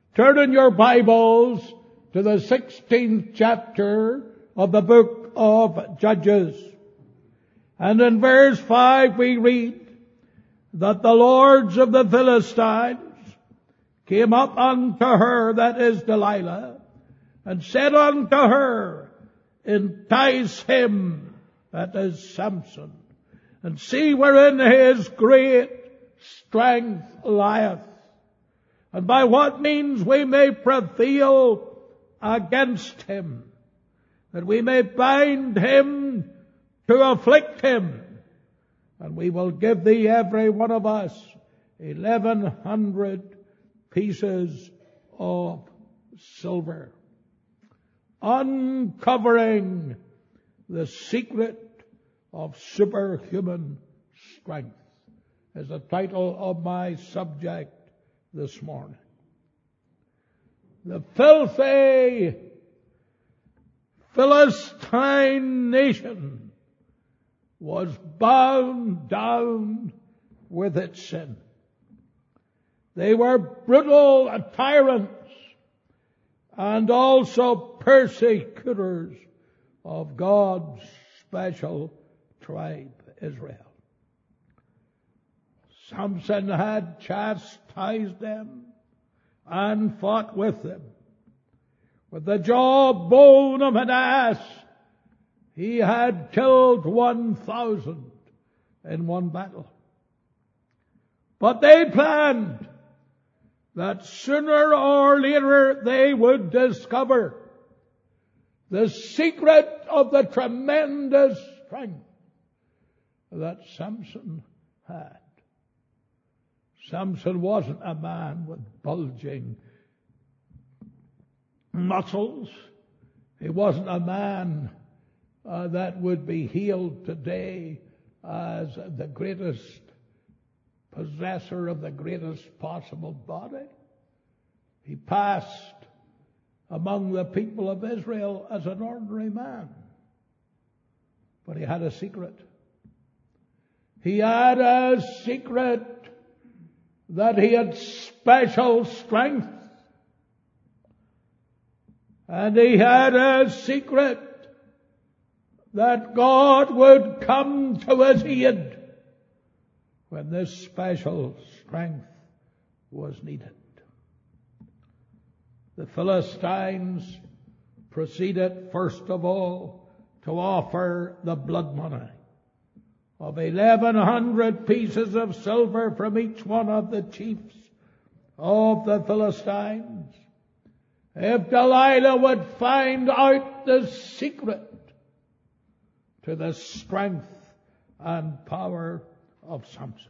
Turn in your Bibles to the 16th chapter of the book of Judges. And in verse 5 we read that the lords of the Philistines came up unto her, that is Delilah, and said unto her, entice him, that is Samson, and see wherein his great strength lieth, and by what means we may prevail against him, that we may bind him to afflict him, and we will give thee every one of us 1,100 pieces of silver. Uncovering the secret of superhuman strength is the title of my subject this morning. The filthy Philistine nation was bound down with its sin. They were brutal tyrants and also persecutors of God's special tribe, Israel. Samson had chastised them and fought with them. With the jawbone of an ass, he had killed 1,000 in one battle. But they planned that sooner or later they would discover the secret of the tremendous strength that Samson had. Samson wasn't a man with bulging muscles. He wasn't a man that would be hailed today as the greatest possessor of the greatest possible body. He passed among the people of Israel as an ordinary man. But he had a secret. He had a secret that he had special strength. And he had a secret that God would come to his aid when this special strength was needed. The Philistines proceeded first of all to offer the blood money of 1,100 pieces of silver from each one of the chiefs of the Philistines, if Delilah would find out the secret to the strength and power of Samson.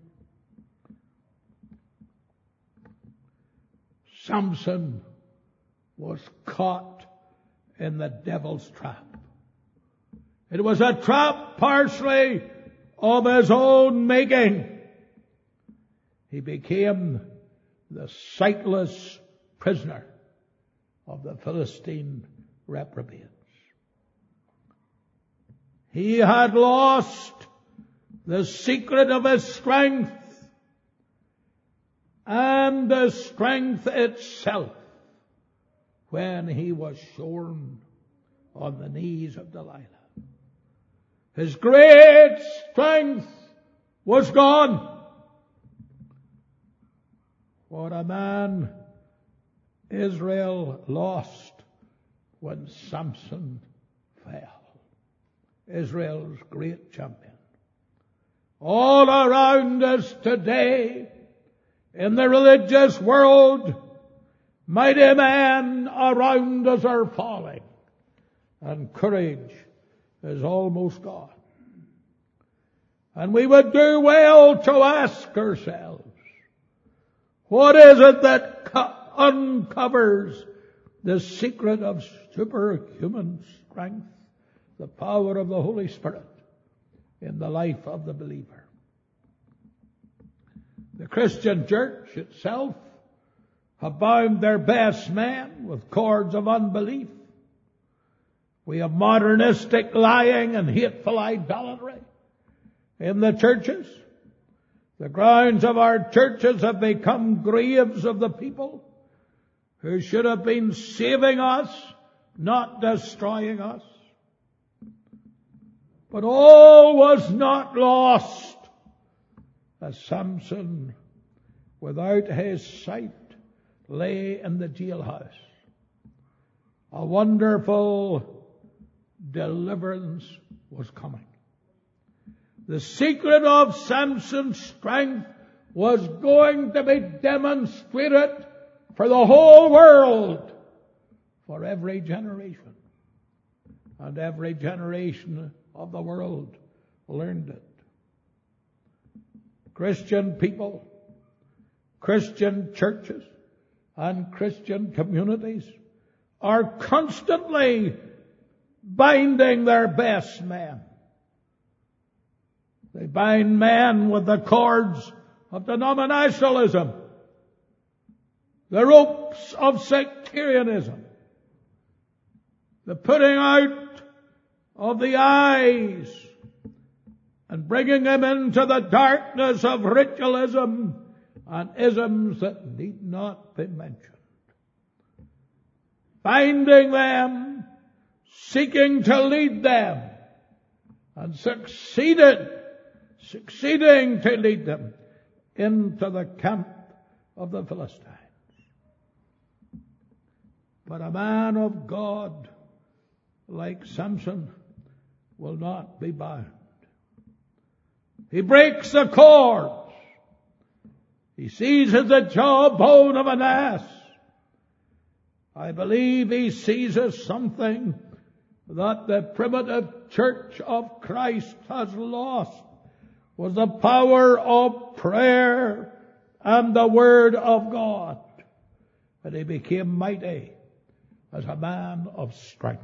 Samson was caught in the devil's trap. It was a trap partially of his own making. He became the sightless prisoner of the Philistine reprobates. He had lost the secret of his strength and the strength itself when he was shorn on the knees of Delilah. His great strength was gone. What a man Israel lost when Samson fell. Israel's great champion. All around us today, in the religious world, mighty men around us are falling, and courage is almost gone. And we would do well to ask ourselves, what is it that uncovers the secret of superhuman strength, the power of the Holy Spirit in the life of the believer? The Christian church itself have bound their best men with cords of unbelief. We have modernistic lying and hateful idolatry in the churches. The grounds of our churches have become graves of the people who should have been saving us, not destroying us. But all was not lost, as Samson, without his sight, lay in the jailhouse. A wonderful deliverance was coming. The secret of Samson's strength was going to be demonstrated for the whole world, for every generation. And every generation of the world learned it. Christian people, Christian churches, and Christian communities are constantly binding their best men. They bind men with the cords of denominationalism, the ropes of sectarianism, the putting out of the eyes and bringing them into the darkness of ritualism and isms that need not be mentioned. Finding them, seeking to lead them, and succeeding to lead them into the camp of the Philistines. But a man of God like Samson will not be bound. He breaks the cords. He seizes the jawbone of an ass. I believe he seizes something that the primitive church of Christ has lost, was the power of prayer and the Word of God. And he became mighty as a man of strength.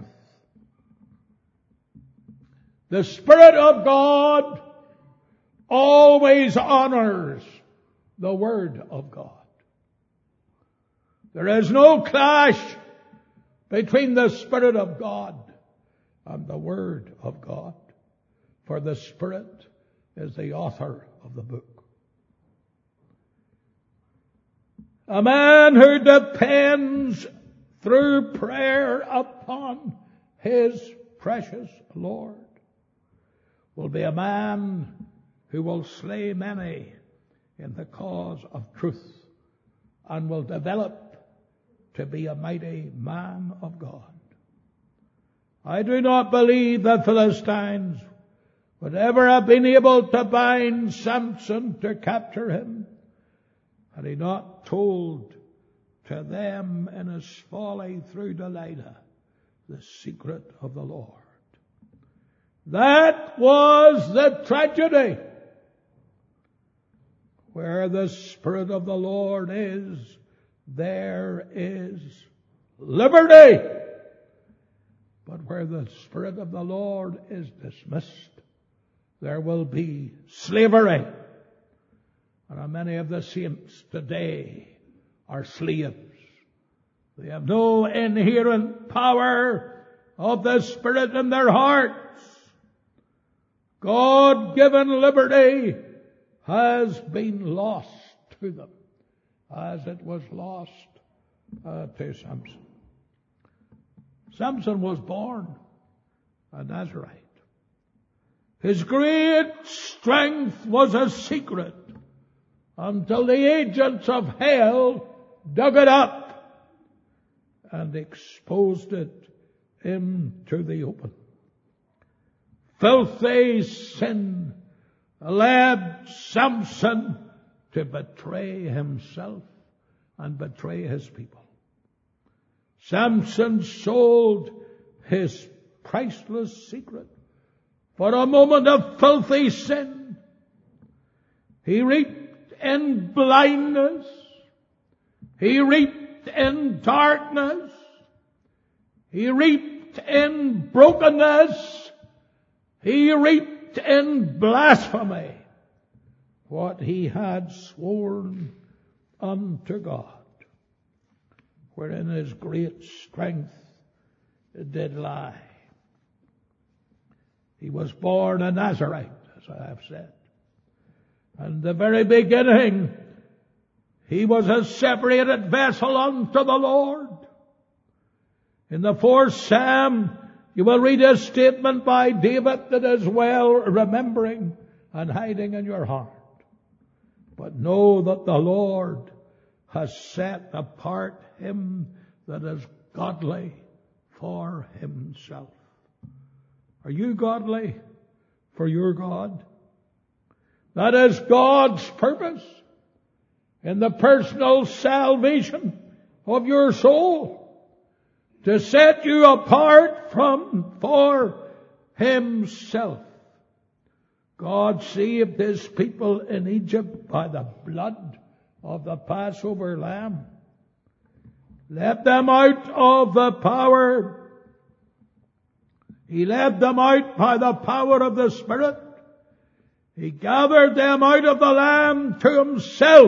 The Spirit of God always honors the Word of God. There is no clash between the Spirit of God and the Word of God, for the Spirit is the author of the book. A man who depends through prayer upon his precious Lord will be a man who will slay many in the cause of truth and will develop to be a mighty man of God. I do not believe the Philistines would ever have been able to bind Samson to capture him had he not told to them in his folly through Delilah the secret of the Lord. That was the tragedy. Where the Spirit of the Lord is, there is liberty. But where the Spirit of the Lord is dismissed, there will be slavery. And many of the saints today are slaves. They have no inherent power of the Spirit in their hearts. God-given liberty has been lost to them, as it was lost to Samson. Samson was born a Nazarite. His great strength was a secret until the agents of hell dug it up and exposed it into the open. Filthy sin led Samson to betray himself and betray his people. Samson sold his priceless secret for a moment of filthy sin. He reaped in blindness. He reaped in darkness. He reaped in brokenness. He reaped in blasphemy what he had sworn unto God, wherein his great strength did lie. He was born a Nazarite, as I have said. And the very beginning, He was a separated vessel unto the Lord. In the 4th Psalm, you will read a statement by David that is well remembering and hiding in your heart. But know that the Lord has set apart him that is godly for himself. Are you godly for your God? That is God's purpose in the personal salvation of your soul, to set you apart for himself. God saved his people in Egypt by the blood of the Passover lamb. Led them out of the power. He led them out by the power of the Spirit. He gathered them out of the land to himself.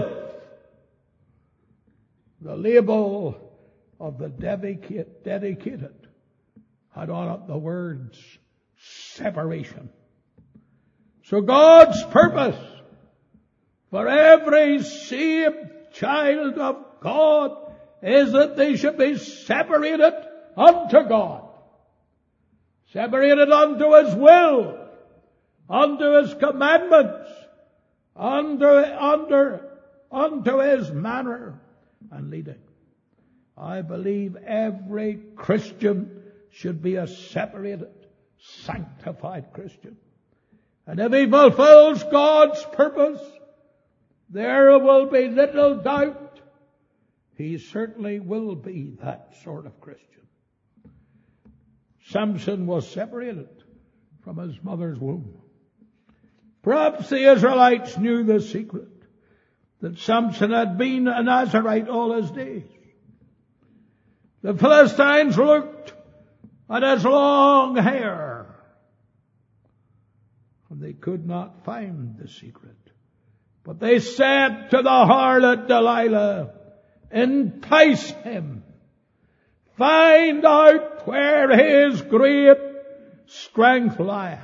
The label of the dedicated had on it the words separation. So God's purpose for every saved child of God is that they should be separated unto God. Separated unto his will, unto his commandments, unto his manner and leading. I believe every Christian should be a separated, sanctified Christian. And if he fulfills God's purpose, there will be little doubt he certainly will be that sort of Christian. Samson was separated from his mother's womb. Perhaps the Israelites knew the secret, that Samson had been a Nazirite all his days. The Philistines looked at his long hair, and they could not find the secret. But they said to the harlot Delilah, entice him. Find out where his great strength lieth.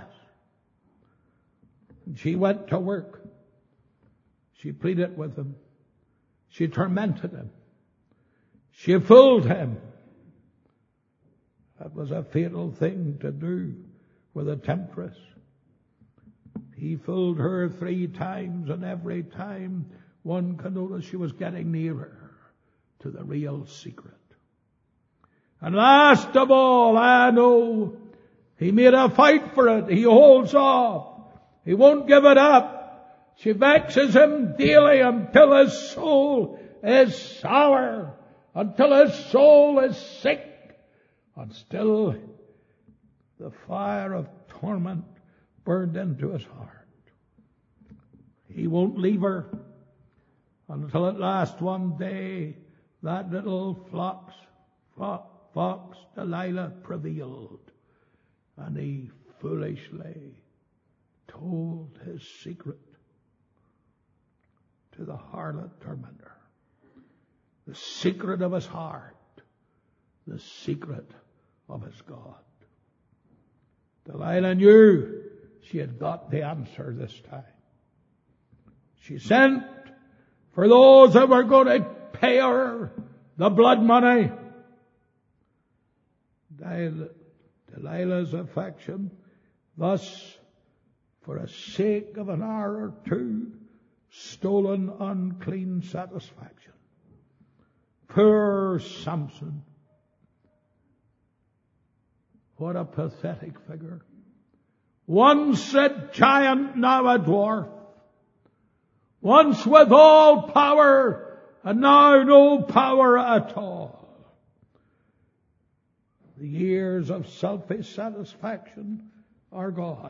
And she went to work. She pleaded with him. She tormented him. She fooled him. That was a fatal thing to do with a temptress. He fooled her 3 times, and every time one could notice she was getting nearer to the real secret. And last of all, I know he made a fight for it. He holds off. He won't give it up. She vexes him daily until his soul is sour, until his soul is sick, and still the fire of torment burned into his heart. He won't leave her until at last one day that little fox Delilah prevailed, and he foolishly told his secret to the harlot tormentor. The secret of his heart, the secret of his God. Delilah knew she had got the answer this time. She sent for those that were going to pay her the blood money. Delilah's affection, thus, for a sake of an hour or two, stolen unclean satisfaction. Poor Samson. What a pathetic figure. Once a giant, now a dwarf. Once with all power, and now no power at all. The years of selfish satisfaction are gone.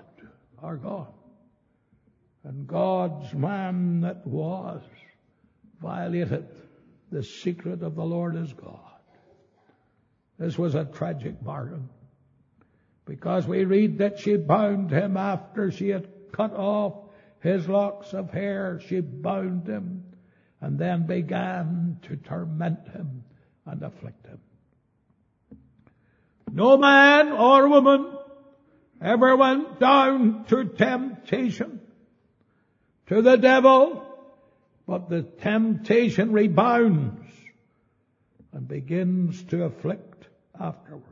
And God's man that was violated the secret of the Lord his God. This was a tragic bargain, because we read that she bound him after she had cut off his locks of hair. She bound him and then began to torment him and afflict him. No man or woman ever went down to temptation, to the devil, but the temptation rebounds and begins to afflict afterwards.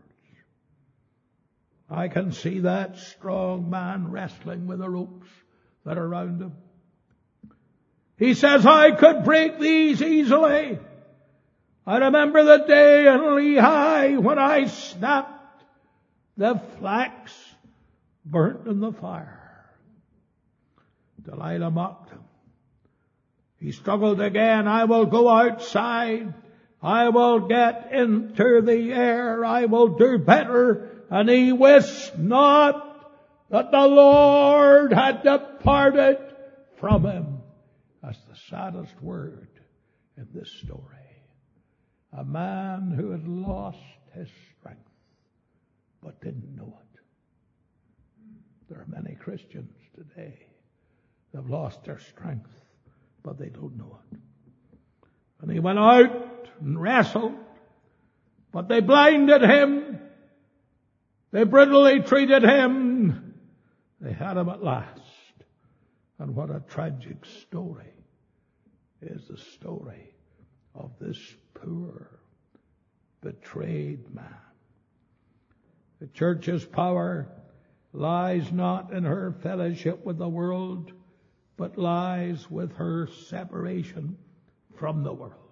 I can see that strong man wrestling with the ropes that are around him. He says, I could break these easily. I remember the day in Lehi when I snapped the flax burnt in the fire. Delilah mocked him. He struggled again. I will go outside. I will get into the air. I will do better. And he wist not that the Lord had departed from him. That's the saddest word in this story. A man who had lost his strength, but didn't know it. There are many Christians today that have lost their strength, but they don't know it. And he went out and wrestled, but they blinded him. They brutally treated him. They had him at last. And what a tragic story is the story of this poor, betrayed man. The church's power lies not in her fellowship with the world, but lies with her separation from the world.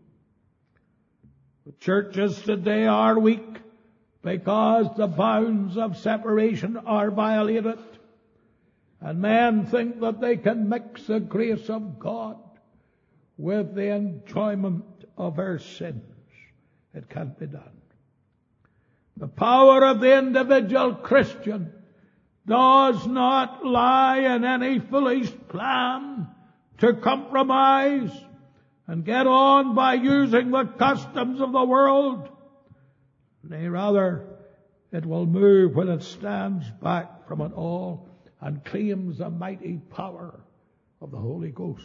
The churches today are weak because the bounds of separation are violated. And men think that they can mix the grace of God with the enjoyment of our sins. It can't be done. The power of the individual Christian does not lie in any foolish plan to compromise and get on by using the customs of the world. Nay, rather, it will move when it stands back from it all and claims the mighty power of the Holy Ghost.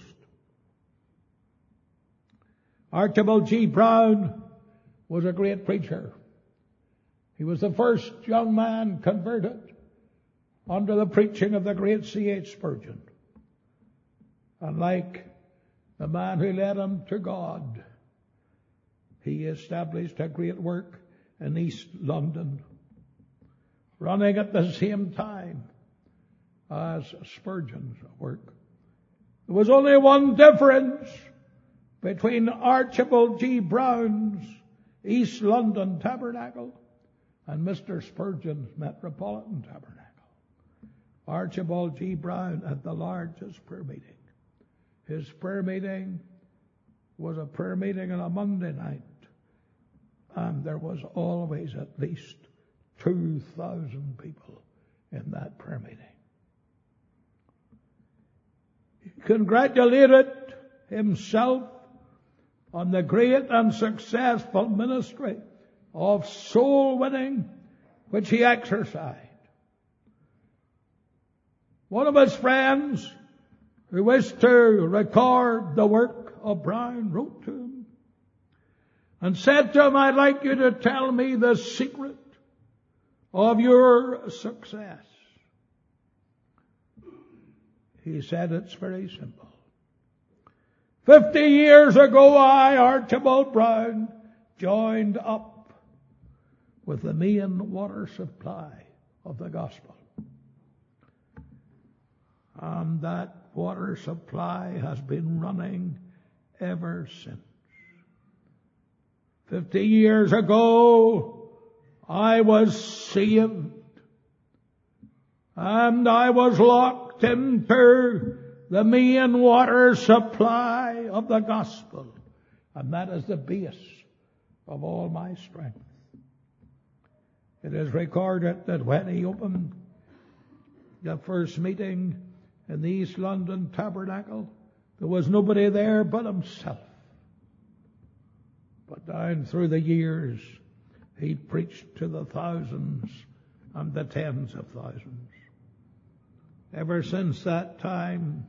Archibald G. Brown was a great preacher. He was the first young man converted under the preaching of the great C.H. Spurgeon. And like the man who led him to God, he established a great work in East London, running at the same time as Spurgeon's work. There was only one difference between Archibald G. Brown's East London Tabernacle and Mr. Spurgeon's Metropolitan Tabernacle. Archibald G. Brown had the largest prayer meeting. His prayer meeting was a prayer meeting on a Monday night, and there was always at least 2,000 people in that prayer meeting. He congratulated himself on the great and successful ministry of soul winning which he exercised. One of his friends who wished to record the work of Brown wrote to him and said to him, I'd like you to tell me the secret of your success. He said, it's very simple. 50 years ago, I, Archibald Brown, joined up with the main water supply of the gospel. And that water supply has been running ever since. 50 years ago, I was saved, and I was locked into the main water supply of the gospel. And that is the base of all my strength. It is recorded that when he opened the first meeting in the East London Tabernacle, there was nobody there but himself. But down through the years, he preached to the thousands and the tens of thousands. Ever since that time,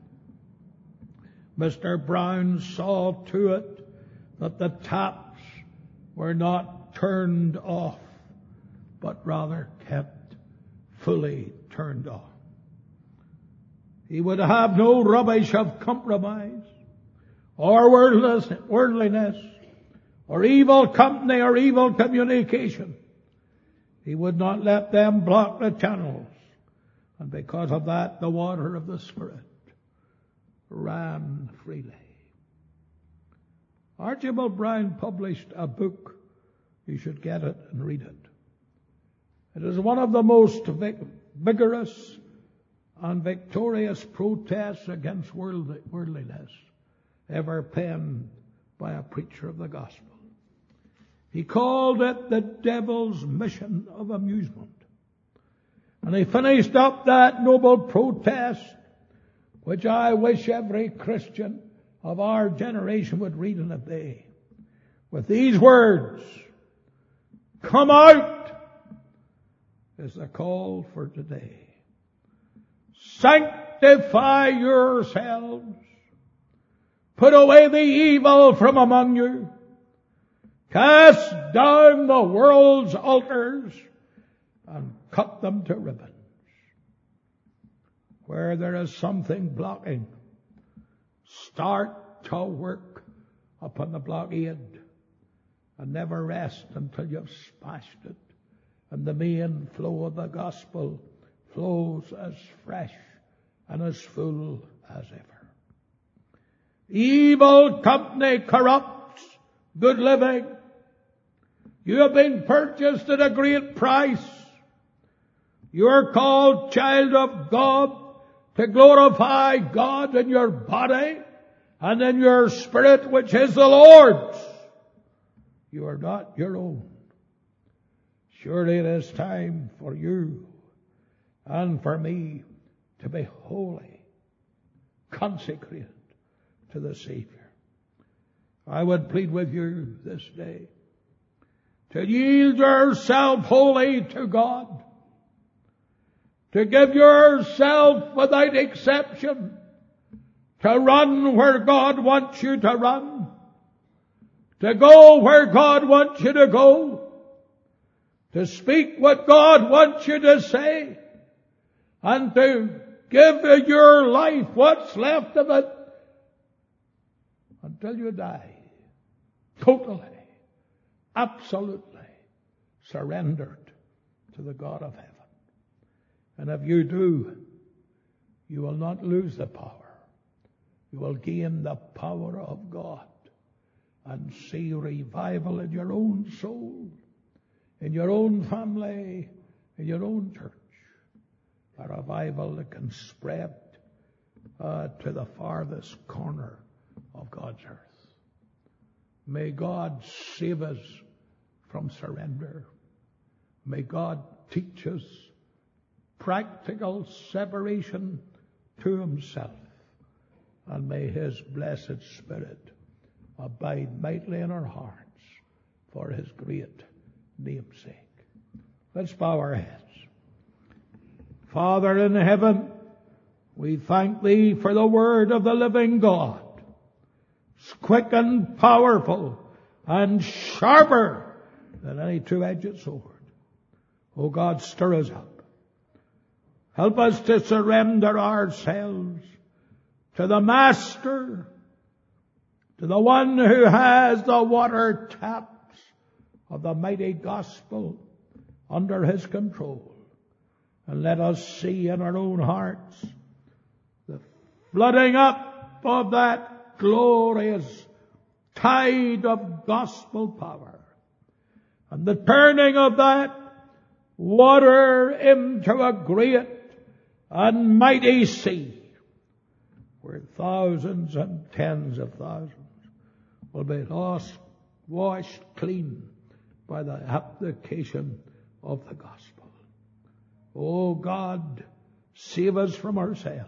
Mr. Brown saw to it that the taps were not turned off, but rather kept fully turned on. He would have no rubbish of compromise or worldliness, or evil company, or evil communication. He would not let them block the channels. And because of that, the water of the Spirit ran freely. Archibald Brown published a book. You should get it and read it. It is one of the most vigorous and victorious protests against worldliness ever penned by a preacher of the gospel. He called it the devil's mission of amusement. And he finished up that noble protest, which I wish every Christian of our generation would read and obey, with these words: "Come out," is the call for today. "Sanctify yourselves. Put away the evil from among you. Cast down the world's altars and cut them to ribbons. Where there is something blocking, start to work upon the blockade and never rest until you've smashed it and the main flow of the gospel flows as fresh and as full as ever. Evil company corrupts good living. You have been purchased at a great price. You are called child of God to glorify God in your body and in your spirit, which is the Lord's. You are not your own. Surely it is time for you and for me to be holy, consecrated to the Savior. I would plead with you this day to yield yourself wholly to God, to give yourself without exception, to run where God wants you to run, to go where God wants you to go, to speak what God wants you to say, and to give your life, what's left of it, until you die, totally, absolutely surrendered to the God of heaven. And if you do, you will not lose the power. You will gain the power of God and see revival in your own soul, in your own family, in your own church. A revival that can spread to the farthest corner of God's earth. May God save us from surrender. May God teach us practical separation to Himself. And may His blessed Spirit abide mightily in our hearts for His great name's sake. Let's bow our heads. Father in heaven, we thank Thee for the word of the living God. It's quick and powerful and sharper than any two-edged sword. Oh God, stir us up. Help us to surrender ourselves to the Master, to the one who has the water taps of the mighty gospel under His control. And let us see in our own hearts the flooding up of that glorious tide of gospel power, and the turning of that water into a great and mighty sea, where thousands and tens of thousands will be washed clean by the application of the gospel. Oh God, save us from ourselves.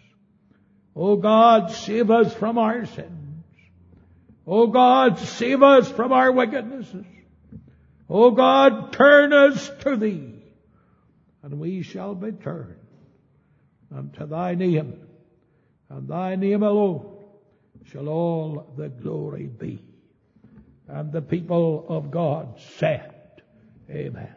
Oh God, save us from our sins. Oh God, save us from our wickednesses. Oh God, turn us to Thee, and we shall be turned unto Thy name, and Thy name alone shall all the glory be. And the people of God said, Amen.